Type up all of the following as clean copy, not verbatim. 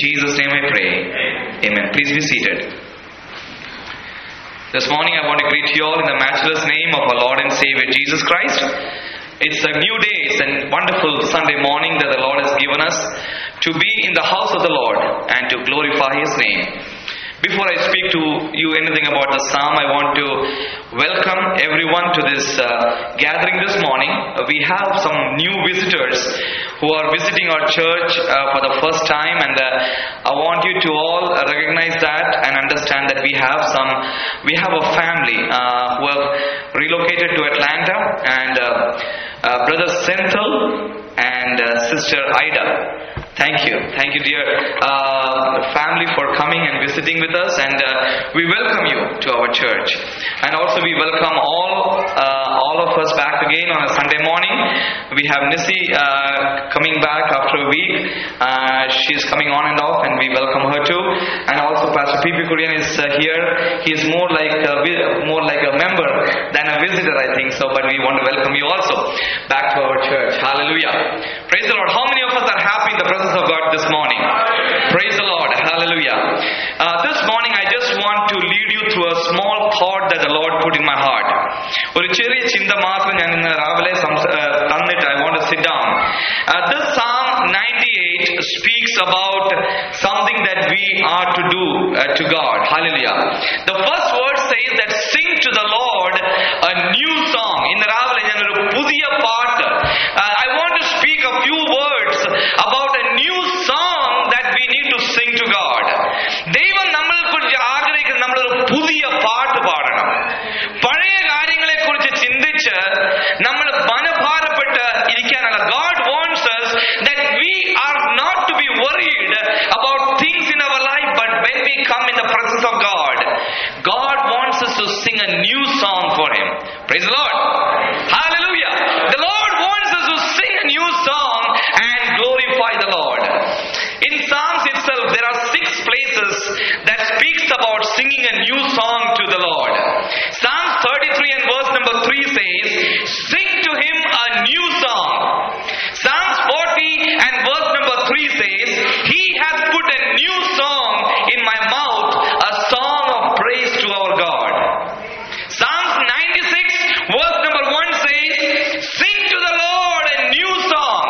Jesus' name I pray. Amen. Please be seated. This morning I want to greet you all in the matchless name of our Lord and Savior Jesus Christ. It's a new day. It's a wonderful Sunday morning that the Lord has given us to be in the house of the Lord and to glorify His name. Before I speak to you anything about the psalm, I want to welcome everyone to this gathering this morning. We have some new visitors who are visiting our church for the first time, and I want you to all recognize that and understand that we have a family who have relocated to Atlanta, and Brother Senthil and Sister Ida. Thank you, dear family, for coming and visiting with us, and we welcome you to our church. And also we welcome all of us back again on a Sunday morning. We have Nisi coming back after a week. She's coming on and off, and we welcome her too. And also Pastor P.P. Kurian is here. He is more like a member than a visitor, I think so. But we want to welcome you also back to our church. Hallelujah! Praise the Lord. How many of us are happy in the presence of God this morning? Praise the Lord. Hallelujah. This morning I just want to lead you through a small thought that the Lord put in my heart. ഒരു ചെറിയ ചിന്ത മാത്രം ഞാൻ ഇന്ന് രാവിലെ തന്നിട്ട് I want to sit down. This Psalm 98 speaks about something that we are to do to God. Hallelujah. The first word says that sing to the Lord a new song. ഇന്ന് രാവിലെ ഞാൻ ഒരു പുതിയ പാട്ട് I want to speak a few words about a new song that we need to sing to God. ദൈവം നമ്മളെക്കുറിച്ച് ആഗ്രഹിക്കുന്നത് നമ്മളൊരു പുതിയ പാട്ട് പാടണം. പഴയ കാര്യങ്ങളെ കുറിച്ച് ചിന്തിച്ച് നമ്മൾ മനഭാരപ്പെട്ട് ഇരിക്കാനല്ല. God wants us that we are not to be worried about things in our life, but when we come in the presence of God, God wants us to sing a new song for Him. Praise the Lord. Hallelujah. The Lord wants us to sing a new song and glorify the Lord. In Psalms itself, there are 6 places that speaks about singing a new song to the Lord. Psalms 33 and verse number 3 says, sing to Him a new song. Psalms 40 and verse number 3 says, He has put a new song in my mouth, a song of praise to our God. Psalms 96 verse number 1 says, sing to the Lord a new song.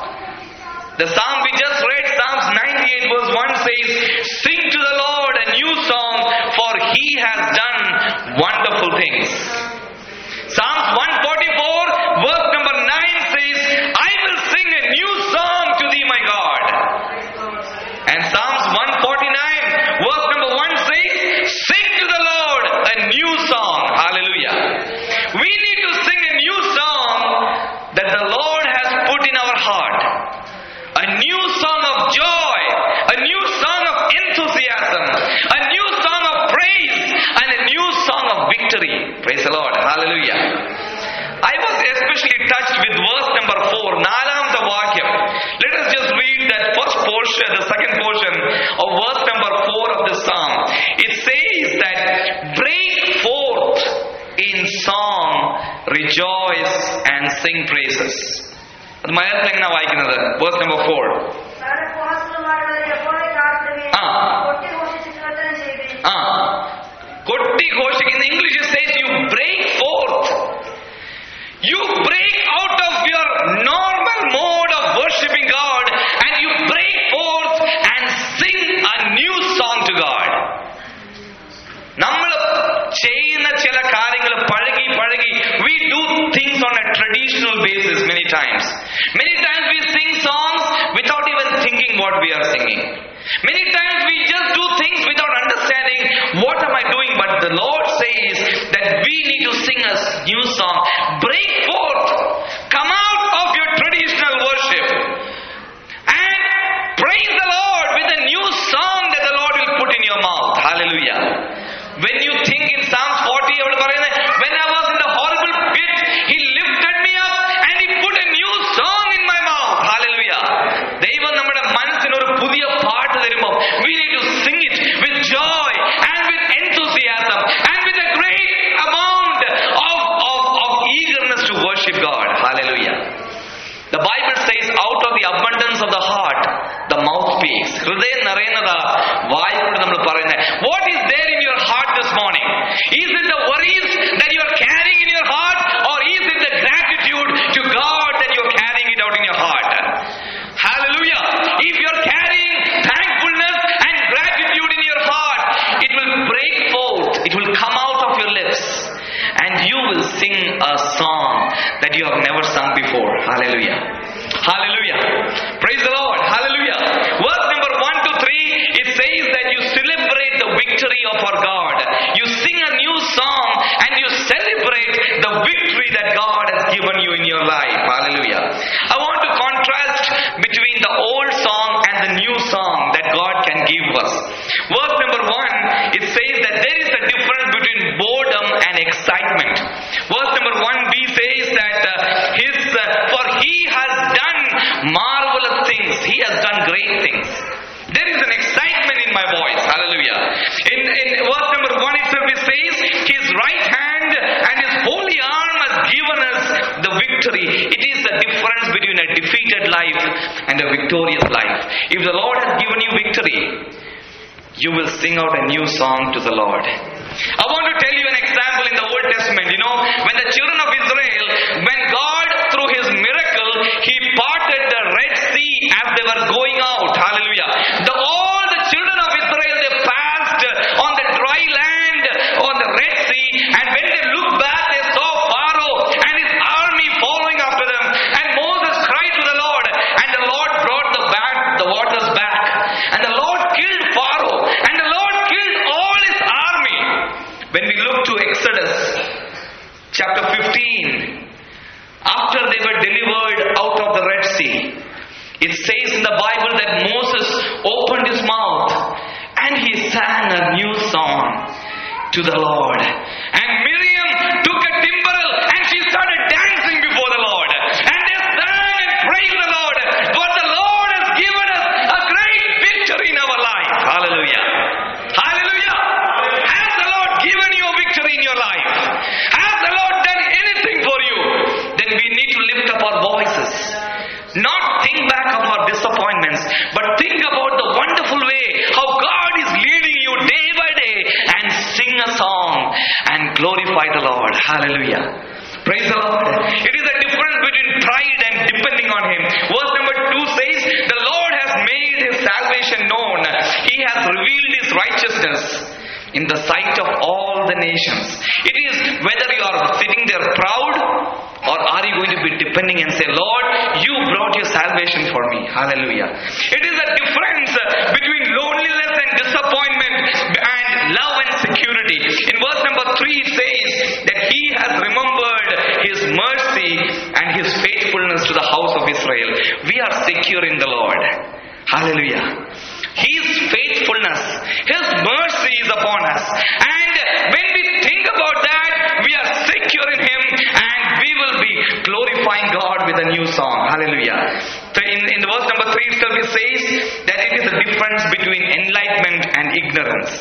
The psalm we just read, Psalms 98 verse 1 says, sing to the Lord a new song, for He has done wonderful things. Psalms 144 verse number 9 says, I will sing a new song to Thee, my God. And Psalms 149 verse number 1 says, sing to the Lord a new song. Hallelujah. We need to sing a new song that the Lord has put in our heart. A new song of joy, a new song of enthusiasm, a new song of praise, and a new song of victory. Praise the Lord. Hallelujah. I was especially touched with verse number 4, നാലാമത്തെ വാക്യം. Let us just read that first portion, the second portion of verse number 4 of this psalm. It says that, break forth in song, rejoice and sing praises. അത് മലയാളത്തിൽ എങ്ങനെ വായിക്കുന്നത്? Verse number 4. കൊട്ടി ഘോഷിക്കുന്ന. English says you break forth. You break out of your normal mode of worshiping God and you break forth and sing a new song to God. നമ്മൾ ചെയ്യുന്ന ചില കാര്യങ്ങൾ പഴകി we do things on a traditional basis many times we sing songs without even thinking what we are singing. Many times we just do things without understanding what am I doing, but the Lord says that we need to sing a new song. Break forth, come out of your traditional worship and praise the Lord with a new song that the Lord will put in your mouth. Hallelujah. When you think in Psalms 40, when I was in the horrible pit, He lifted me up and He put a new song in my mouth. Hallelujah. ദൈവം നമ്മുടെ മനസ്സിന് ഒരു പുതിയ പാട്ട് തരുമ്പോൾ we need to sing it with joy and with enthusiasm and with a great amount of eagerness to worship God. Hallelujah. The Bible says out of the abundance of the heart the mouth speaks. ഹൃദയം നിറയുന്നതാ വായിക്കൊണ്ട് നമ്മൾ പറയുന്നത്. What is there in your heart this morning? Is it the worries that you are carrying in your heart, or is it the gratitude to God that you are carrying it out in your heart? Hallelujah. If you are carrying thankfulness and gratitude in your heart, it will break forth, it will come out of your lips, and you will sing a song that you have never sung before. Hallelujah. Hallelujah. Praise the Lord. Hallelujah. Verse number 1 to 3, it says that you celebrate the victory of our God. You sing a new song and you celebrate the victory that God has given you in your life. Hallelujah. I want to contrast between the old song and the new song that God can give us. Verse number 1, it says that there is a difference between boredom and excitement. Verse number 1b says that for he has done marvelous things. He has done great things. There is an excitement in my voice. Hallelujah. In verse number 1 itself it says, his right hand and his holy arm has given us the victory. It is the difference between a defeated life and a victorious life. If the Lord has given you victory, you will sing out a new song to the Lord. I want to tell you an example in the Old Testament. You know, when the children of Israel, when God through his miracle, he parted the Red Sea as they were going out. Hallelujah. All the children of Israel, they passed on the dry land, on the Red Sea, and when they looked back, they saw Pharaoh and his army following after them. And Moses cried to the Lord, and the Lord brought the waters back. And the Lord killed Pharaoh, and the Lord killed all his army. When we look to Exodus chapter 15, after they were delivered out of the Red Sea, it says in the Bible that Moses opened his mouth and he sang a new song to the Lord. And Miriam took a timbrel and she started dancing before the Lord. And they sang and praised the Lord. For the Lord has given us a great victory in our life. Hallelujah. Hallelujah. Has the Lord given you a victory in your life? Has the Lord done anything for you? Then we need to lift up our voices. Not think back of our disappointments, but think about the wonderful way how God is leading you day by day, and sing a song and glorify the Lord. Hallelujah. Praise the Lord. It is a difference between pride and depending on him. Verse number 2 says, the Lord has made his salvation known. He has revealed his righteousness in the sight of all the nations. It is whether you are sitting there proud, or are you going to be depending and say, Lord, you brought your salvation for me. Hallelujah. It is a difference between loneliness and disappointment and love and security. In verse number 3 it says that he has remembered his mercy and his faithfulness to the house of Israel. We are secure in the Lord. Hallelujah. His faithfulness, his mercy is upon us. And when we think about that, we are secure in him, and we will be glorifying God with a new song. Hallelujah. In verse number 3 itself it says that it is the difference between enlightenment and ignorance.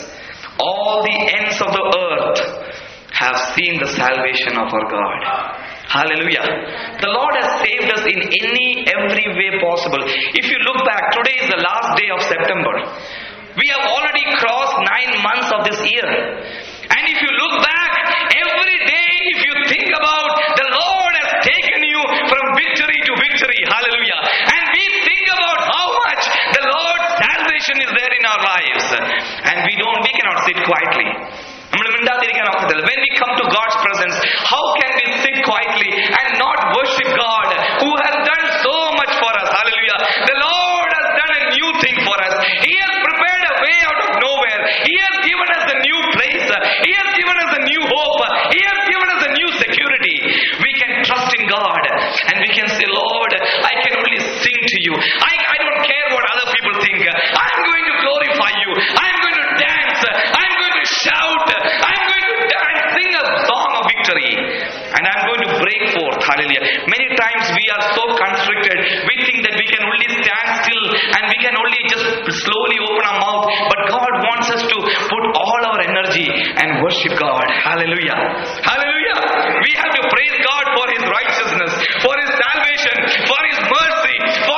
All the ends of the earth have seen the salvation of our God. Hallelujah. The Lord has saved us in every way possible. If you look back, today is the last day of September. We have already crossed 9 months of this year. And if you look back, every day, if you think about, the Lord has taken you from victory to victory. Hallelujah. And we think about how much the Lord's salvation is there in our lives. And we cannot sit quietly. When we come to God's presence, how can we sit quietly and not worship God who has done so much for us? Hallelujah. The Lord has done a new thing for us. He has prepared a way out of nowhere. He has given us a new place. He has given us a new hope. He has given us a new security. We can trust in God and we can say, Lord, I can only sing to you. I don't care what other people think. I'm going to glorify you. I'm going to dance. I'm going to shout. I'm going to dance, sing a song of victory. And I'm going to break forth. Hallelujah. Many times we are so constricted. We think that we can only stand still and we can only just slowly open our mouth. But God wants us to put all our energy and worship God. Hallelujah. Hallelujah. We have to praise God for his righteousness, for his salvation, for his mercy, for his faithfulness.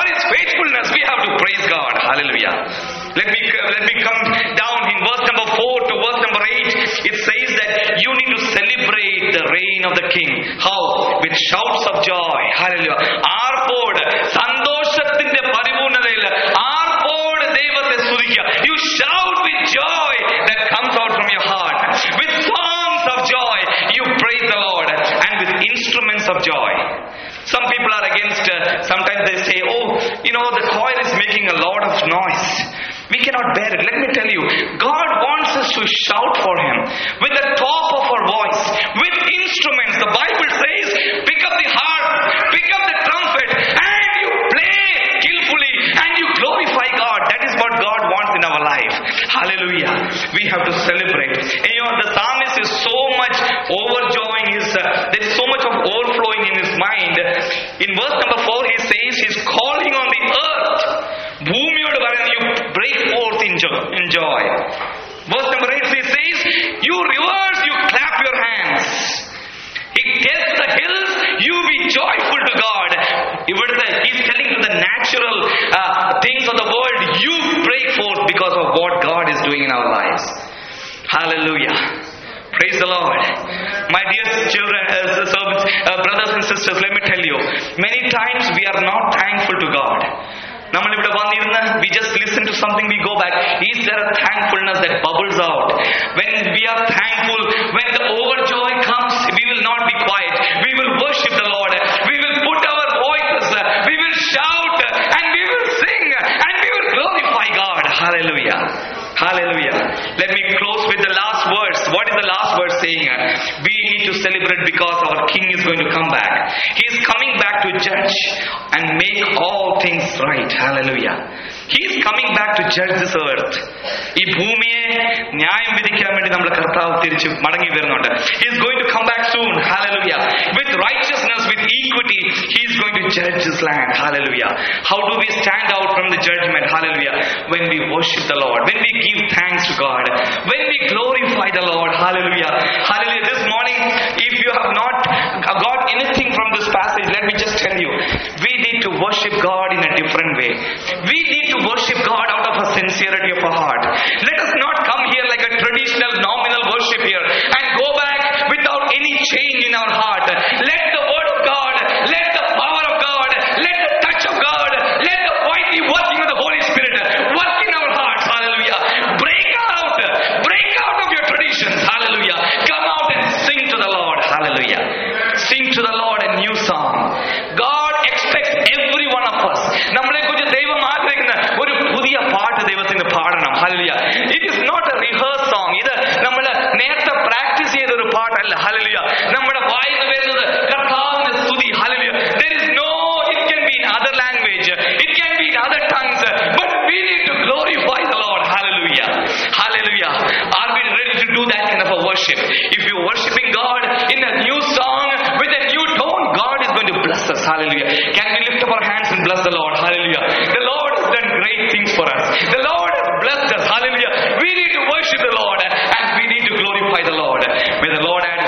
faithfulness, we have to praise God. Hallelujah. Let me come down in verse number 4 to verse number 8. It says that you need to celebrate the reign of the King. How? With shouts of joy. Hallelujah. ആർപ്പോട് സന്തോഷത്തിന്റെ പരിപൂർണതയിൽ ആർപ്പോട് ദൈവത്തെ സ്തുതിക്കുക. You shout with joy that comes out from your heart. With songs of joy, you praise the Lord, and with instruments of joy. Some people are against, sometimes they say, the choir is making a lot of noise. We cannot bear it. Let me tell you, God wants us to shout for Him with the top of our voice, with instruments. The Bible says, pick up the harp, pick up the trumpet, and you play skillfully, and you glorify God. That is what God wants in our life. Hallelujah. We have to celebrate. And the psalmist is so much overjoying. There is so much of overflowing in his mind. In verse number 4, he says, he's calling on the earth. ഭൂമിയോട് പറയുന്നത്, you break forth in joy. Verse number 8, he says, you rivers, you clap your hands. He tells the hills, you be joyful to God. He's telling to the natural things of the world, you break forth because of what God is doing in our lives. Hallelujah. Praise the Lord. My dear children, servants, brothers and sisters, let me tell you, many times we are not thankful to God. We just listen to something, we go back. Is there a thankfulness that bubbles out? When we are thankful, when the overjoy comes, we will not be quiet. We will worship the Lord. We will put our voices. We will shout and we will sing and we will glorify God. Hallelujah. Hallelujah. Let me close with the last verse. What is the last verse saying? We need to celebrate because our King is going to come back. He is coming back to judge and make all things right. Hallelujah. He is coming back to judge this earth. ഈ ഭൂമിയെ ന്യായം വിധിക്കാൻ വേണ്ടി നമ്മുടെ കർത്താവ് തിരിച്ചു മടങ്ങി വരുന്നുണ്ട്. He is going to come back soon. Hallelujah. With righteousness, with equity, He is going to judge this land. Hallelujah. How do we stand out from the judgment? Hallelujah. When we worship the Lord, when we give thanks to God, when we glorify the Lord. Hallelujah. Hallelujah. This morning, if you have not got anything from this passage, let me just tell you, we need to worship God in a different way. We need to worship God out of a sincerity of our heart. Let us not come here like a traditional nominal worship here and go back without any change in our heart. Let the word of God, let the power of God, let the touch of God, let the mighty working of the Holy Spirit work in our hearts. Hallelujah. Break out of your traditions. Hallelujah. Come out and sing to the Lord. Hallelujah. Sing to the Lord a new song. God expects every one of us. നമ്മളെ കുറിച്ച് ദൈവം ആഗ്രഹിക്കുന്ന ഒരു പുതിയ പാട്ട് ദൈവത്തിന് പാടണം. Hallelujah. It is not a rehearsed song. ഇത് നമ്മൾ നേരത്തെ പ്രാക്ടീസ് ചെയ്ത ഒരു പാട്ടല്ല. Hallelujah. നമ്മുടെ വായിൽ വരുന്നത് കർത്താവിന്റെ സ്തുതി. Hallelujah. There is no, it can be in other language, it can be in other tongues, but we need to glorify the Lord. Hallelujah. Hallelujah. Are we ready to do that kind of a worship? If you're worshiping God in a new song with a new tone, God is going to bless us. Hallelujah. Can we lift up our hands and bless the Lord? Hallelujah. The Lord has done great things for us. The Lord has blessed us. Hallelujah. We need to worship the Lord and we need to glorify the Lord. May the Lord add